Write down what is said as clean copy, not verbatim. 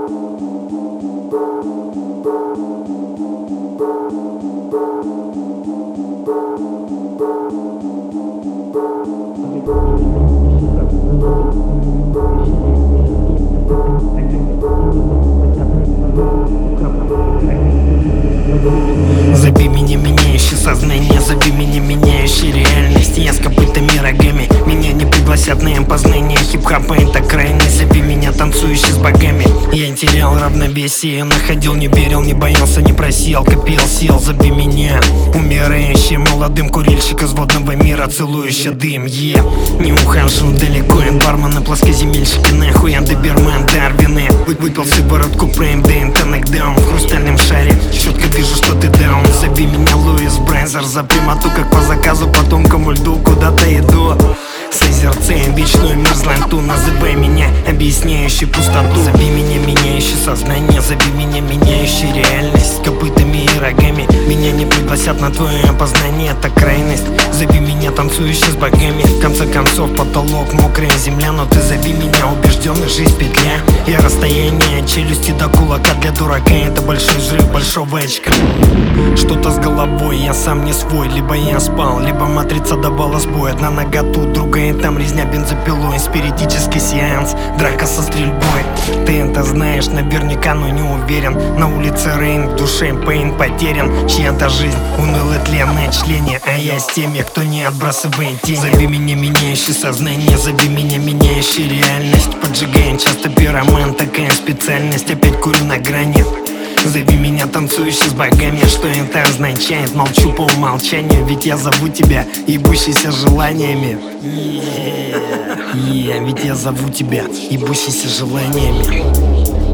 Заби меня, меняющий сознание, заби меня, меняющий реальность. Я с копытами рогами, меня не пригласят на познание. Хип-хопа это крайность, заби меня, танцующий с богами. Я терял равновесие, находил, не верил, не боялся, не просил, копил сил. Заби меня, умирающий молодым курильщик из водного мира, целующий дым. Я не ухожу далеко от бармена, плоскоземельщики, нахуй я доберман Дарвины. Выпил сыворотку прейм-дейн, нокдаун в хрустальном шаре. Четко вижу, что ты даун. Заби меня, Луис Брайзер, за прямоту, как по заказу, по тонкому льду куда-то иду. Созерцаем вечную мерзлоту, называй меня объясняющий пустоту. Заби меня, меняющий сознание, заби меня, меняющий реальность. Копытами и рогами меня не пригласят на твое опознание, это крайность. Заби меня, танцующий с богами. В конце концов потолок, мокрая земля, но ты заби меня, убежденный, жизнь петля. И расстояние от челюсти до кулака для дурака — это большой взрыв большого очка. Что-то с головой, я сам не свой. Либо я спал, либо матрица давала сбой. Одна нога тут, другая там, резня бензопилой. Спиритический сеанс, драка со стрельбой. Ты это знаешь наверняка, но не уверен. На улице рейн, в душе пейн потерян. Чья-то жизнь, унылое тленное члене, а я с теми, кто не отбрасывает тени. Заби меня, меняющий сознание, заби меня, меняющий реальность. Поджигаем часто пироман, такая специальность. Опять курю на грани. Зови меня, танцующий с богами. Что это означает? Молчу по умолчанию, ведь я зову тебя, ебущийся желаниями. Ведь я зову тебя, ебущийся желаниями.